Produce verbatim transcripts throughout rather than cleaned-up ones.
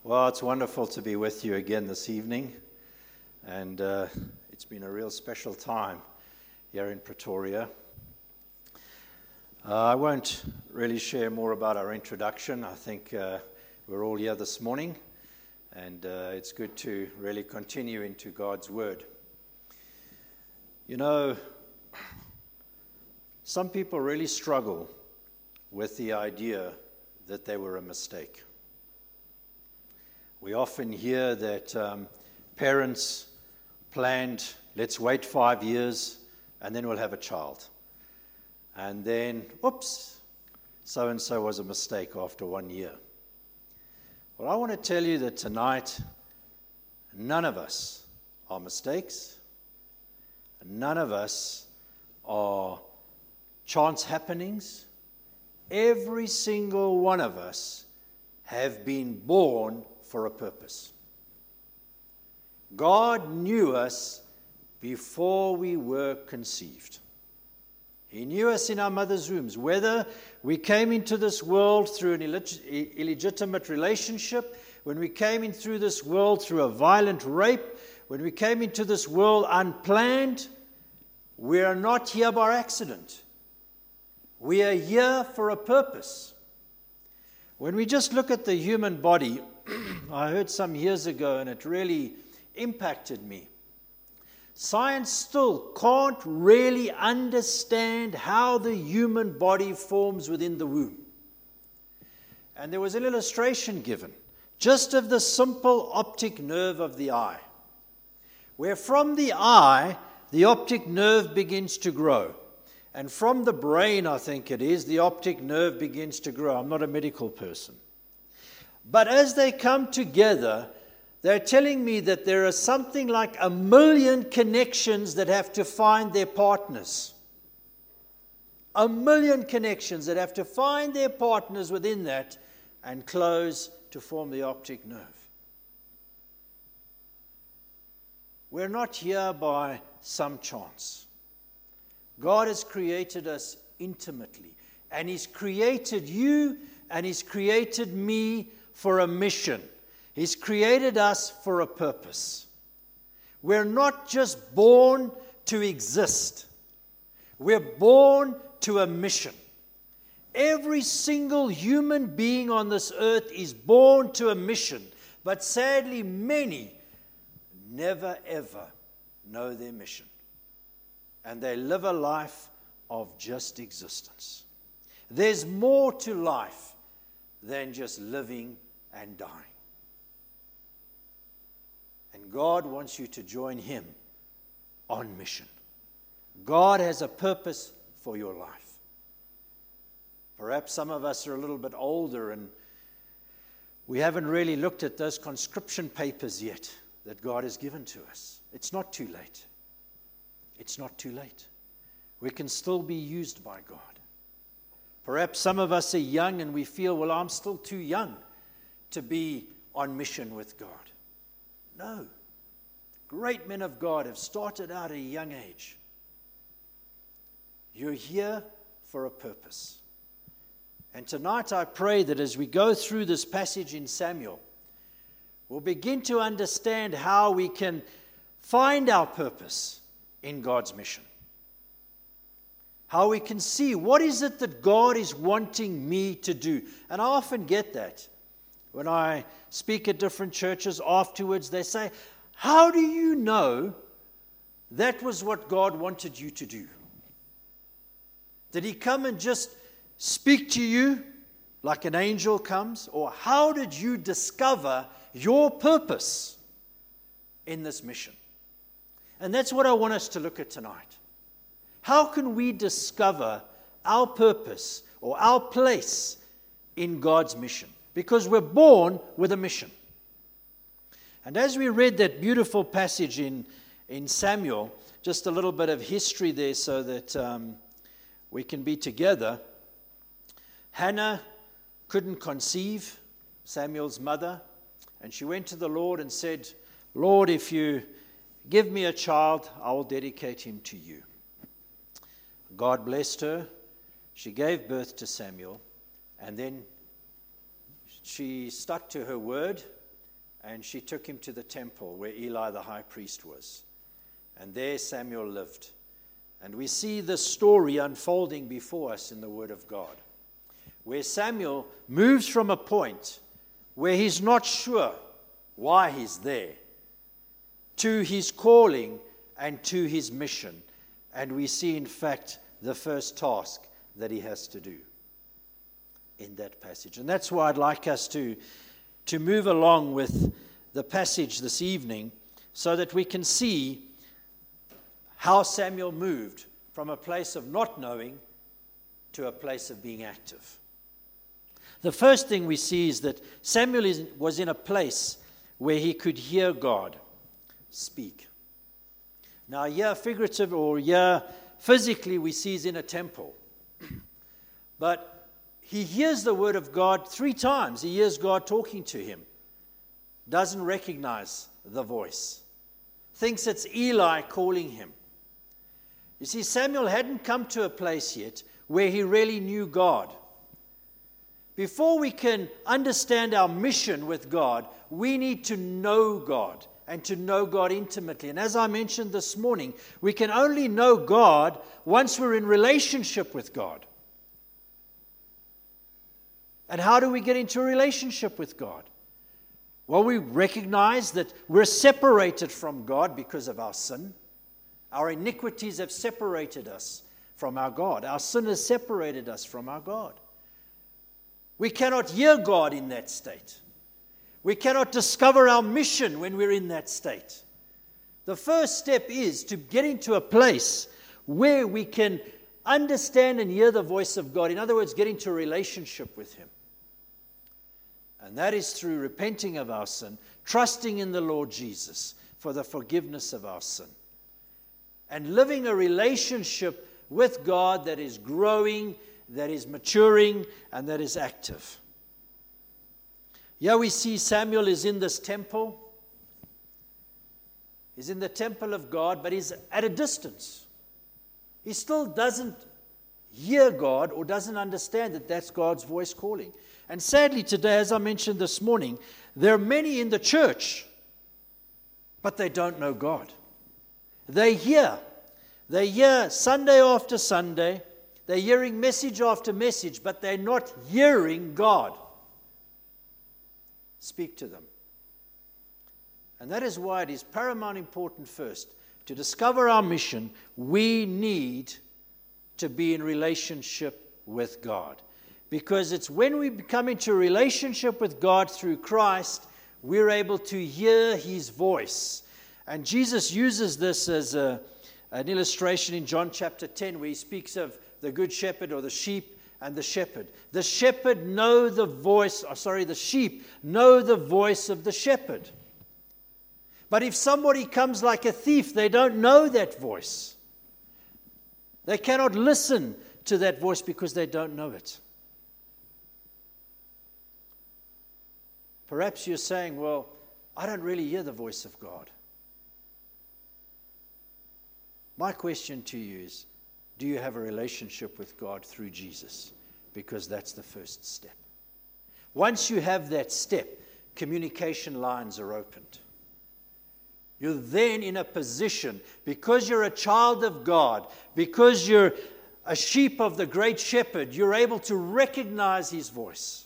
Well, it's wonderful to be with you again this evening, and uh, it's been a real special time here in Pretoria. Uh, I won't really share more about our introduction. I think uh, we're all here this morning, and uh, it's good to really continue into God's Word. You know, some people really struggle with the idea that they were a mistake. We often hear that um, parents planned, let's wait five years and then we'll have a child. And then, oops, so-and-so was a mistake after one year. Well, I want to tell you that tonight, none of us are mistakes. None of us are chance happenings. Every single one of us have been born for a purpose. God knew us before we were conceived. He knew us in our mother's wombs. Whether we came into this world through an illeg- illegitimate relationship, when we came in through this world through a violent rape, when we came into this world unplanned, we are not here by accident. We are here for a purpose. When we just look at the human body, I heard some years ago, and it really impacted me. Science still can't really understand how the human body forms within the womb. And there was an illustration given, just of the simple optic nerve of the eye, where from the eye, the optic nerve begins to grow. And from the brain, I think it is, the optic nerve begins to grow. I'm not a medical person. But as they come together, they're telling me that there are something like a million connections that have to find their partners. A million connections that have to find their partners within that and close to form the optic nerve. We're not here by some chance. God has created us intimately, and He's created you and He's created me for a mission. He's created us for a purpose. We're not just born to exist. We're born to a mission. Every single human being on this earth is born to a mission, but sadly many never ever know their mission. And they live a life of just existence. There's more to life than just living and dying. And God wants you to join Him on mission. God has a purpose for your life. Perhaps some of us are a little bit older and we haven't really looked at those conscription papers yet that God has given to us. It's not too late. It's not too late. We can still be used by God. Perhaps some of us are young and we feel, well, I'm still too young to be on mission with God. No. Great men of God have started out at a young age. You're here for a purpose. And tonight I pray that as we go through this passage in Samuel, we'll begin to understand how we can find our purpose in God's mission. How we can see what is it that God is wanting me to do. And I often get that. When I speak at different churches afterwards, they say, how do you know that was what God wanted you to do? Did He come and just speak to you like an angel comes? Or how did you discover your purpose in this mission? And that's what I want us to look at tonight. How can we discover our purpose or our place in God's mission? Because we're born with a mission. And as we read that beautiful passage in, in Samuel, just a little bit of history there so that um, we can be together. Hannah couldn't conceive, Samuel's mother, and she went to the Lord and said, Lord, if you give me a child, I will dedicate him to you. God blessed her. She gave birth to Samuel, and then she stuck to her word, and she took him to the temple where Eli the high priest was. And there Samuel lived. And we see this story unfolding before us in the Word of God, where Samuel moves from a point where he's not sure why he's there, to his calling and to his mission. And we see, in fact, the first task that he has to do in that passage. And that's why I'd like us to, to move along with the passage this evening, so that we can see how Samuel moved from a place of not knowing to a place of being active. The first thing we see is that Samuel is, was in a place where he could hear God speak. Now, here, figurative or here, physically, we see he's in a temple. But he hears the word of God three times. He hears God talking to him. Doesn't recognize the voice. Thinks it's Eli calling him. You see, Samuel hadn't come to a place yet where he really knew God. Before we can understand our mission with God, we need to know God and to know God intimately. And as I mentioned this morning, we can only know God once we're in relationship with God. And how do we get into a relationship with God? Well, we recognize that we're separated from God because of our sin. Our iniquities have separated us from our God. Our sin has separated us from our God. We cannot hear God in that state. We cannot discover our mission when we're in that state. The first step is to get into a place where we can understand and hear the voice of God. In other words, get into a relationship with Him. And that is through repenting of our sin, trusting in the Lord Jesus for the forgiveness of our sin, and living a relationship with God that is growing, that is maturing, and that is active. Here we see Samuel is in this temple. He's in the temple of God, but he's at a distance. He still doesn't hear God or doesn't understand that that's God's voice calling. And sadly today, as I mentioned this morning, there are many in the church, but they don't know God. They hear. They hear Sunday after Sunday. They're hearing message after message, but they're not hearing God speak to them. And that is why it is paramount important first, to discover our mission, we need to be in relationship with God. Because it's when we come into a relationship with God through Christ, we're able to hear His voice. And Jesus uses this as a, an illustration in John chapter ten, where He speaks of the good shepherd or the sheep and the shepherd. The shepherd know the voice, or sorry, the sheep know the voice of the shepherd. But if somebody comes like a thief, they don't know that voice. They cannot listen to that voice because they don't know it. Perhaps you're saying, well, I don't really hear the voice of God. My question to you is, do you have a relationship with God through Jesus? Because that's the first step. Once you have that step, communication lines are opened. You're then in a position, because you're a child of God, because you're a sheep of the great shepherd, you're able to recognize His voice.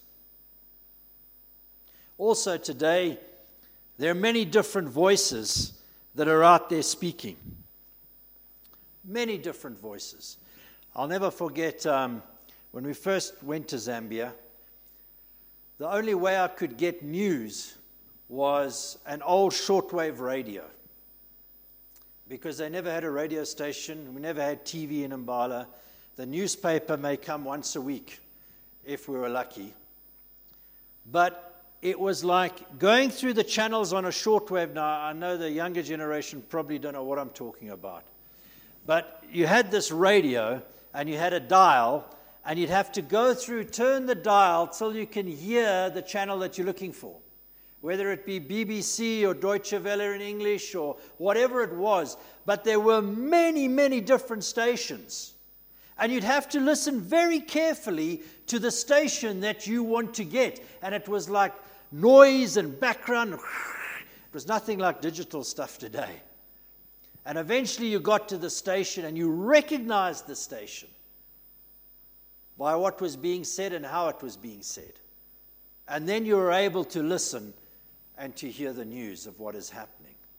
Also today, there are many different voices that are out there speaking. Many different voices. I'll never forget um, when we first went to Zambia, the only way I could get news was an old shortwave radio. Because they never had a radio station, we never had T V in Mbala. The newspaper may come once a week, if we were lucky. But it was like going through the channels on a shortwave. Now, I know the younger generation probably don't know what I'm talking about. But you had this radio, and you had a dial, and you'd have to go through, turn the dial till you can hear the channel that you're looking for. Whether it be B B C or Deutsche Welle in English or whatever it was. But there were many, many different stations. And you'd have to listen very carefully to the station that you want to get. And it was like noise and background. It was nothing like digital stuff today. And eventually you got to the station and you recognized the station by what was being said and how it was being said. And then you were able to listen and to hear the news of what is happening.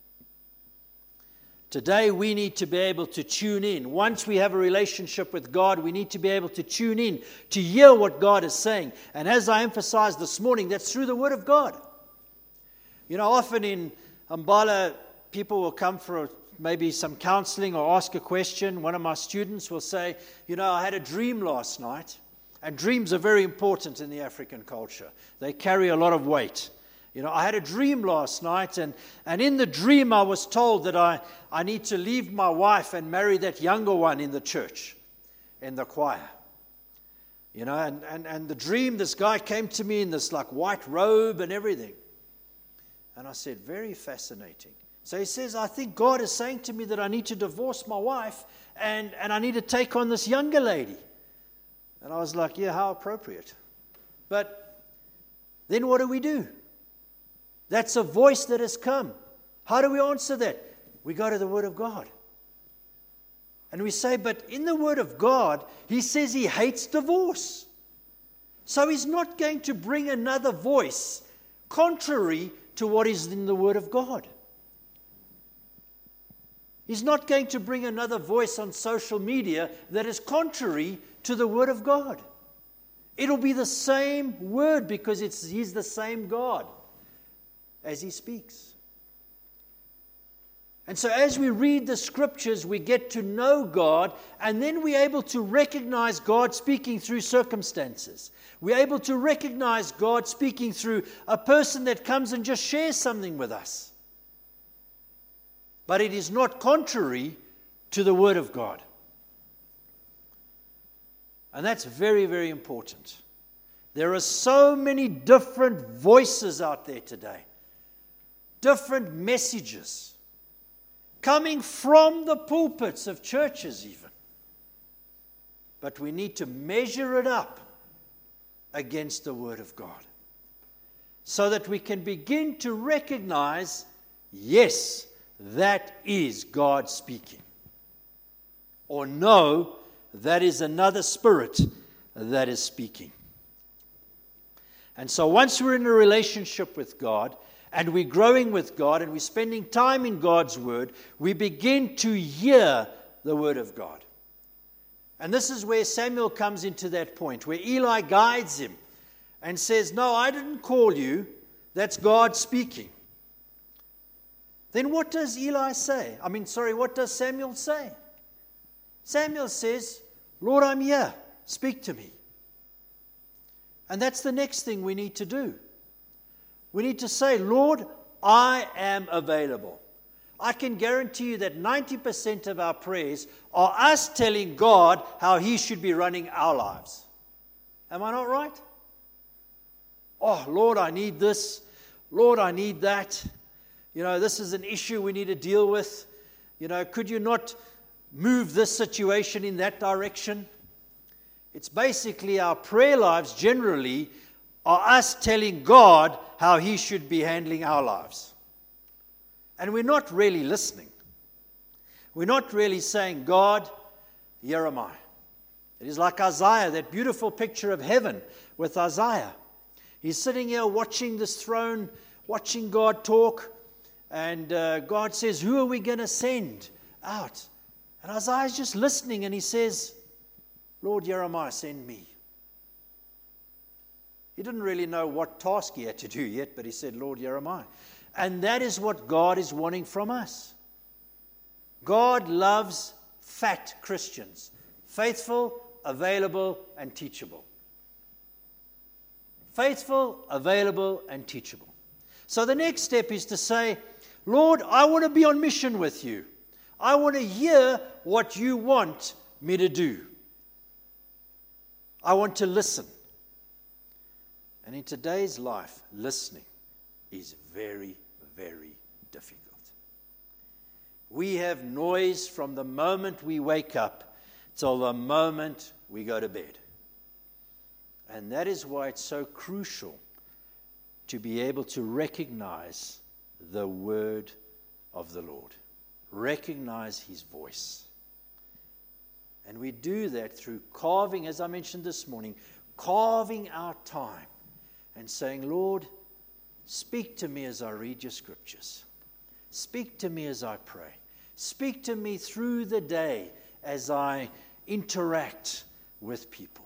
Today we need to be able to tune in. Once we have a relationship with God, we need to be able to tune in to hear what God is saying. And as I emphasized this morning, that's through the Word of God. You know, often in Umbala, people will come for a, maybe some counseling or ask a question. One of my students will say, you know, I had a dream last night. And dreams are very important in the African culture. They carry a lot of weight. You know, I had a dream last night, and, and in the dream I was told that I, I need to leave my wife and marry that younger one in the church, in the choir. You know, and, and, and the dream, this guy came to me in this like white robe and everything. And I said, very fascinating. So he says, I think God is saying to me that I need to divorce my wife and, and I need to take on this younger lady. And I was like, yeah, how appropriate. But then what do we do? That's a voice that has come. How do we answer that? We go to the Word of God. And we say, but in the Word of God, He says He hates divorce. So He's not going to bring another voice contrary to what is in the Word of God. He's not going to bring another voice on social media that is contrary to the Word of God. It'll be the same Word because it's He's the same God as He speaks. And so as we read the Scriptures, we get to know God, and then we're able to recognize God speaking through circumstances. We're able to recognize God speaking through a person that comes and just shares something with us. But it is not contrary to the Word of God. And that's very, very important. There are so many different voices out there today. Different messages coming from the pulpits of churches even. But we need to measure it up against the Word of God so that we can begin to recognize, yes, that is God speaking. Or no, that is another spirit that is speaking. And so once we're in a relationship with God, and we're growing with God, and we're spending time in God's Word, we begin to hear the Word of God. And this is where Samuel comes into that point, where Eli guides him and says, no, I didn't call you, that's God speaking. Then what does Eli say? I mean, sorry, what does Samuel say? Samuel says, Lord, I'm here, speak to me. And that's the next thing we need to do. We need to say, Lord, I am available. I can guarantee you that ninety percent of our prayers are us telling God how He should be running our lives. Am I not right? Oh, Lord, I need this. Lord, I need that. You know, this is an issue we need to deal with. You know, could you not move this situation in that direction? It's basically our prayer lives generally are us telling God how He should be handling our lives. And we're not really listening. We're not really saying, God, here am I. It is like Isaiah, that beautiful picture of heaven with Isaiah. He's sitting here watching this throne, watching God talk, and uh, God says, who are we going to send out? And Isaiah's just listening, and he says, Lord, here am I, send me. He didn't really know what task he had to do yet, but he said, Lord, here am I. And that is what God is wanting from us. God loves fat Christians, faithful, available, and teachable. Faithful, available, and teachable. So the next step is to say, Lord, I want to be on mission with you. I want to hear what you want me to do. I want to listen. And in today's life, listening is very, very difficult. We have noise from the moment we wake up till the moment we go to bed. And that is why it's so crucial to be able to recognize the word of the Lord, recognize his voice. And we do that through carving, as I mentioned this morning, carving out time and saying, Lord, speak to me as I read your scriptures. Speak to me as I pray. Speak to me through the day as I interact with people.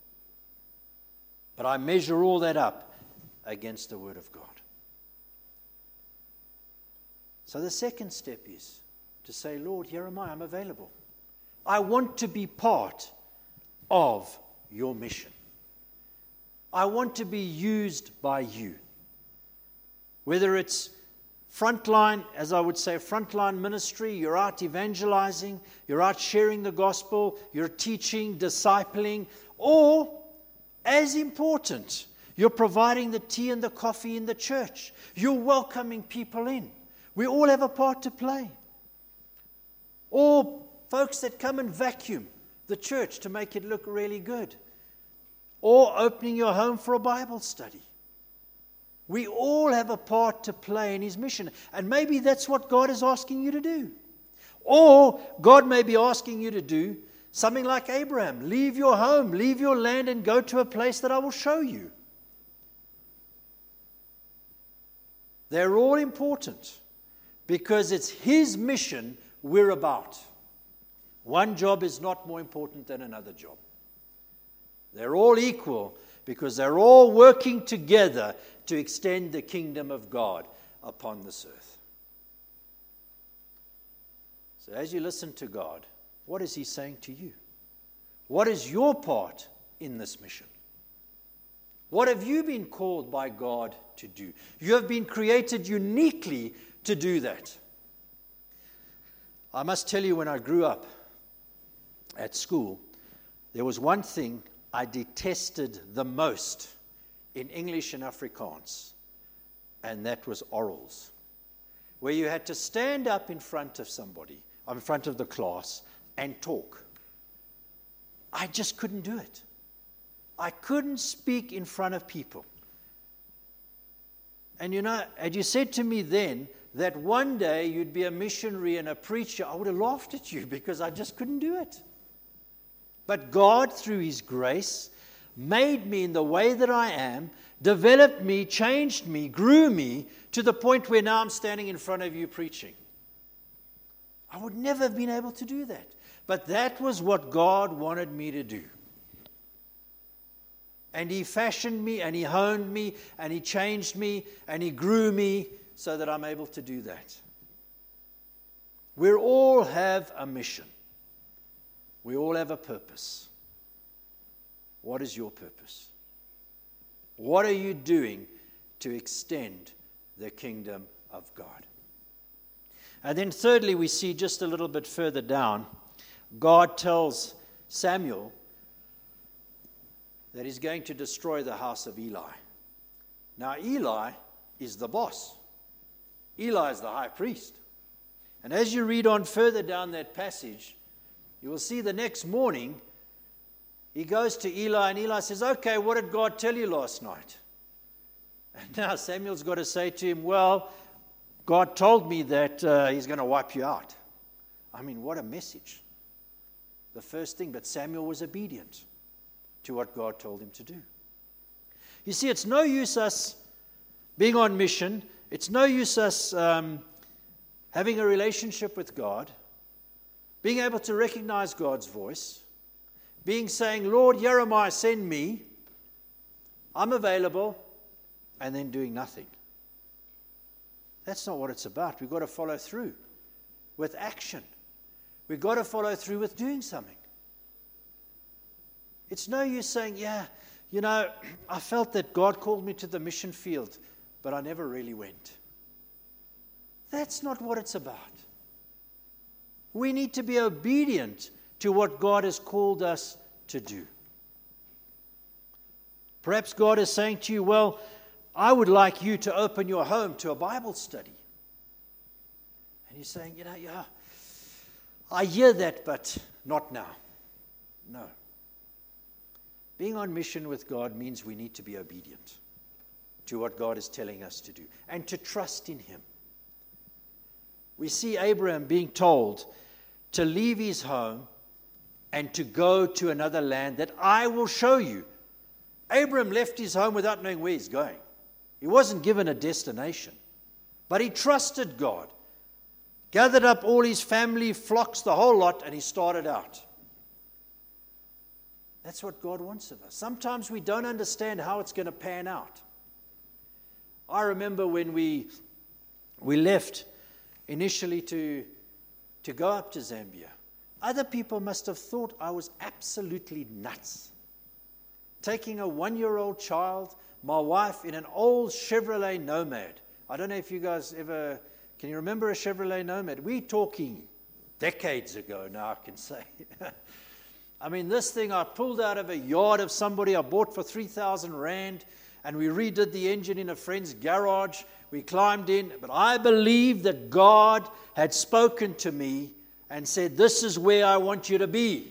But I measure all that up against the word of God. So the second step is to say, Lord, here am I, I'm available. I want to be part of your mission. I want to be used by you. Whether it's frontline, as I would say, frontline ministry, you're out evangelizing, you're out sharing the gospel, you're teaching, discipling, or, as important, you're providing the tea and the coffee in the church. You're welcoming people in. We all have a part to play. Or folks that come and vacuum the church to make it look really good. Or opening your home for a Bible study. We all have a part to play in his mission. And maybe that's what God is asking you to do. Or God may be asking you to do something like Abraham. Leave your home, leave your land, and go to a place that I will show you. They're all important because it's his mission we're about. One job is not more important than another job. They're all equal because they're all working together to extend the kingdom of God upon this earth. So as you listen to God, what is he saying to you? What is your part in this mission? What have you been called by God to do? You have been created uniquely to do that. I must tell you, when I grew up at school, there was one thing I detested the most in English and Afrikaans, and that was orals, where you had to stand up in front of somebody, in front of the class, and talk. I just couldn't do it. I couldn't speak in front of people. And you know, had you said to me then that one day you'd be a missionary and a preacher, I would have laughed at you because I just couldn't do it. But God, through his grace, made me in the way that I am, developed me, changed me, grew me to the point where now I'm standing in front of you preaching. I would never have been able to do that. But that was what God wanted me to do. And he fashioned me, and he honed me, and he changed me, and he grew me so that I'm able to do that. We all have a mission. We all have a purpose. What is your purpose? What are you doing to extend the kingdom of God? And then thirdly, we see just a little bit further down, God tells Samuel that he's going to destroy the house of Eli. Now, Eli is the boss. Eli is the high priest. And as you read on further down that passage, you will see the next morning, he goes to Eli, and Eli says, okay, what did God tell you last night? And now Samuel's got to say to him, well, God told me that uh, he's going to wipe you out. I mean, what a message. The first thing, but Samuel was obedient to what God told him to do. You see, it's no use us being on mission. It's no use us um, having a relationship with God, being able to recognize God's voice, being saying, Lord, here am I, send me. I'm available, and then doing nothing. That's not what it's about. We've got to follow through with action. We've got to follow through with doing something. It's no use saying, yeah, you know, I felt that God called me to the mission field, but I never really went. That's not what it's about. We need to be obedient to what God has called us to do. Perhaps God is saying to you, well, I would like you to open your home to a Bible study. And you're saying, you know, yeah, I hear that, but not now. No. Being on mission with God means we need to be obedient to what God is telling us to do and to trust in Him. We see Abraham being told to leave his home and to go to another land that I will show you. Abraham left his home without knowing where he's going. He wasn't given a destination, but he trusted God, gathered up all his family, flocks, the whole lot, and he started out. That's what God wants of us. Sometimes we don't understand how it's going to pan out. I remember when we we left initially to, to go up to Zambia. Other people must have thought I was absolutely nuts. Taking a one-year-old child, my wife, in an old Chevrolet Nomad. I don't know if you guys ever, can you remember a Chevrolet Nomad? We're talking decades ago now, I can say. I mean, this thing I pulled out of a yard of somebody I bought for three thousand rand, and we redid the engine in a friend's garage. We climbed in, but I believe that God had spoken to me and said, this is where I want you to be.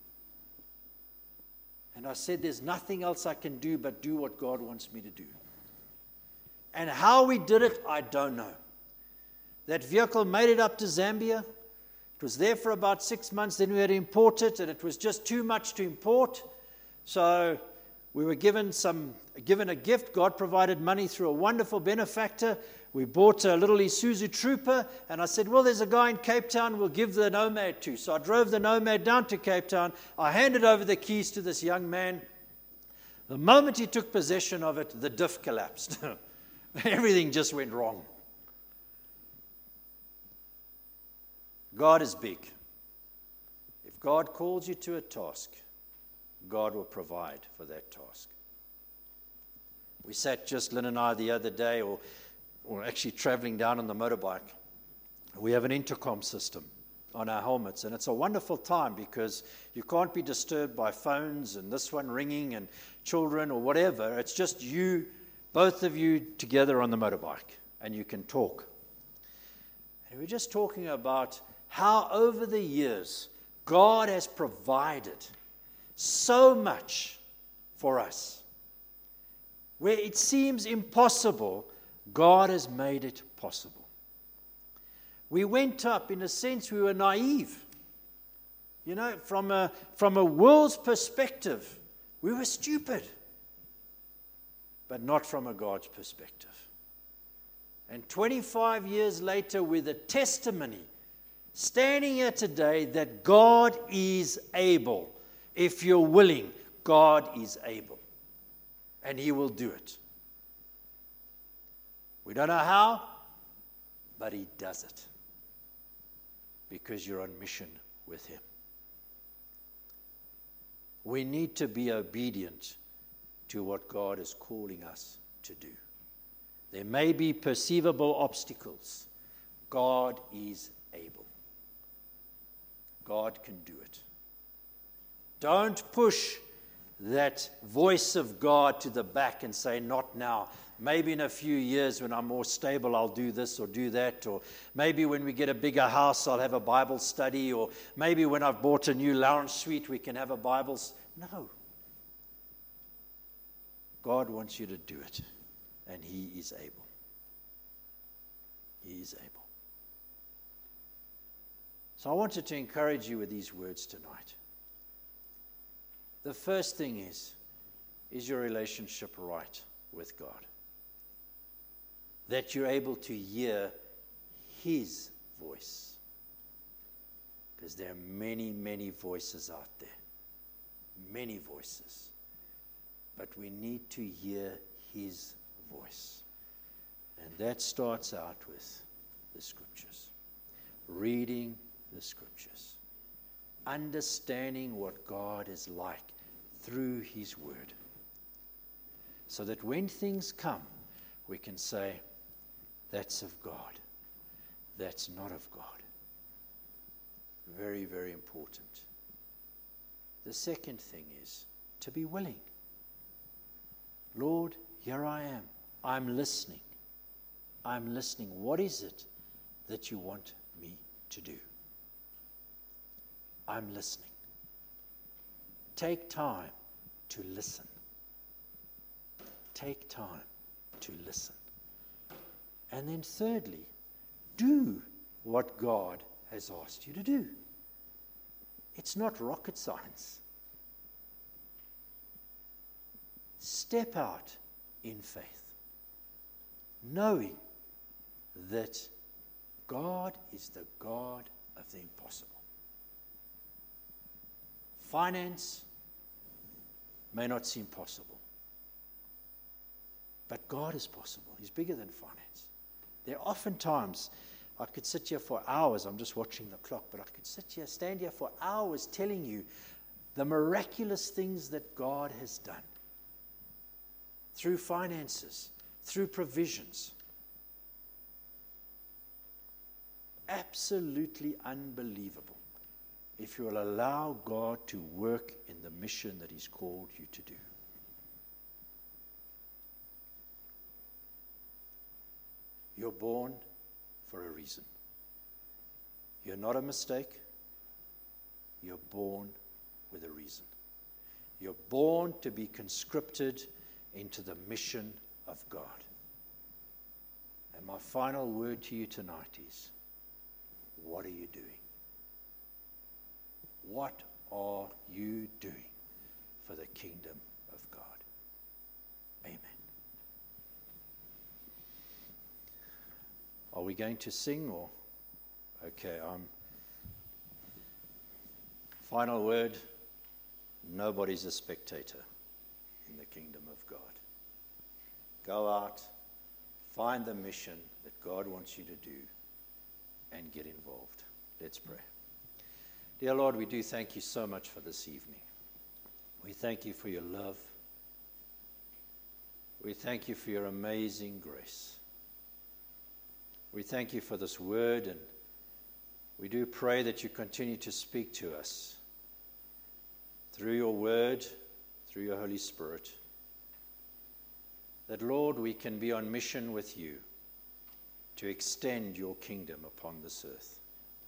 And I said, there's nothing else I can do but do what God wants me to do. And how we did it, I don't know. That vehicle made it up to Zambia. It was there for about six months. Then we had to import it, and it was just too much to import. So we were given some, given a gift. God provided money through a wonderful benefactor. We bought a little Isuzu Trooper, and I said, well, there's a guy in Cape Town we'll give the Nomad to. So I drove the Nomad down to Cape Town. I handed over the keys to this young man. The moment he took possession of it, the diff collapsed. Everything just went wrong. God is big. If God calls you to a task, God will provide for that task. We sat, just Lynn and I, the other day, or, or actually traveling down on the motorbike. We have an intercom system on our helmets, and it's a wonderful time because you can't be disturbed by phones and this one ringing and children or whatever. It's just you, both of you together on the motorbike, and you can talk. And we're just talking about how over the years God has provided so much for us. Where it seems impossible, God has made it possible. We went up, in a sense, we were naive. You know, from a, from a world's perspective, we were stupid. But not from a God's perspective. And twenty-five years later, with a testimony, standing here today, that God is able. If you're willing, God is able. And He will do it. We don't know how, but He does it. Because you're on mission with Him. We need to be obedient to what God is calling us to do. There may be perceivable obstacles. God is able. God can do it. Don't push that voice of God to the back and say, not now. Maybe in a few years when I'm more stable, I'll do this or do that. Or maybe when we get a bigger house, I'll have a Bible study. Or maybe when I've bought a new lounge suite, we can have a Bible study. No. God wants you to do it. And He is able. He is able. So I wanted to encourage you with these words tonight. The first thing is, is your relationship right with God? That you're able to hear His voice. Because there are many, many voices out there. Many voices. But we need to hear His voice. And that starts out with the Scriptures. Reading the Scriptures. Understanding what God is like through His Word. So that when things come, we can say, that's of God. That's not of God. Very, very important. The second thing is to be willing. Lord, here I am. I'm listening. I'm listening. What is it that you want me to do? I'm listening. Take time to listen. Take time to listen. And then thirdly, do what God has asked you to do. It's not rocket science. Step out in faith, knowing that God is the God of the impossible. Finance may not seem possible, but God is possible. He's bigger than finance. There are often times I could sit here for hours. I'm just watching the clock, but I could sit here, stand here for hours telling you the miraculous things that God has done through finances, through provisions. Absolutely unbelievable if you will allow God to work in the mission that He's called you to do. You're born for a reason. You're not a mistake. You're born with a reason. You're born to be conscripted into the mission of God. And my final word to you tonight is, what are you doing? What are you doing for the kingdom of God? Amen. Are we going to sing or? Okay, um, final word, nobody's a spectator in the kingdom of God. Go out, find the mission that God wants you to do, and get involved. Let's pray. Dear Lord, we do thank you so much for this evening. We thank you for your love. We thank you for your amazing grace. We thank you for this word, and we do pray that you continue to speak to us through your word, through your Holy Spirit. That, Lord, we can be on mission with you to extend your kingdom upon this earth.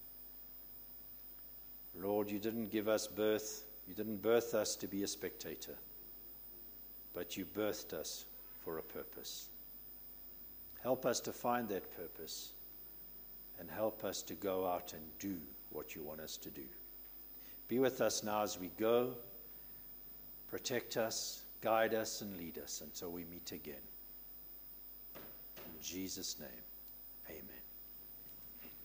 Lord, you didn't give us birth, you didn't birth us to be a spectator, but you birthed us for a purpose. Help us to find that purpose, and help us to go out and do what you want us to do. Be with us now as we go. Protect us, guide us, and lead us until we meet again. In Jesus' name.